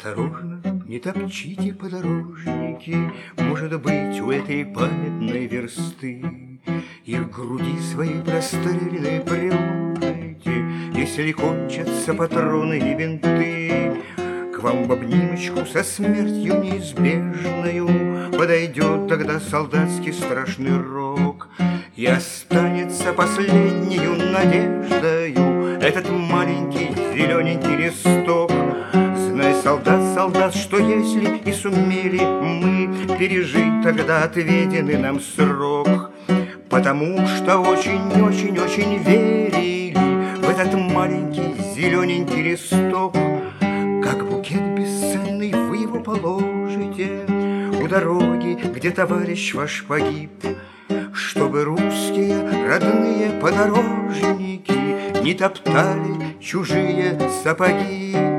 Осторожно, не топчите, подорожники, может быть, у этой памятной версты их груди свои простреленные приложите, если кончатся патроны и бинты. К вам в обнимочку со смертью неизбежною подойдет тогда солдатский страшный рок, и останется последнею надеждою этот маленький зелененький листок. Знай, солдат, солдат, что если и сумели мы пережить тогда отведенный нам срок, потому что очень-очень-очень верили в этот маленький зелененький листок. Как букет бесценный вы его положите у дороги, где товарищ ваш погиб, чтобы русские родные подорожники не топтали чужие сапоги.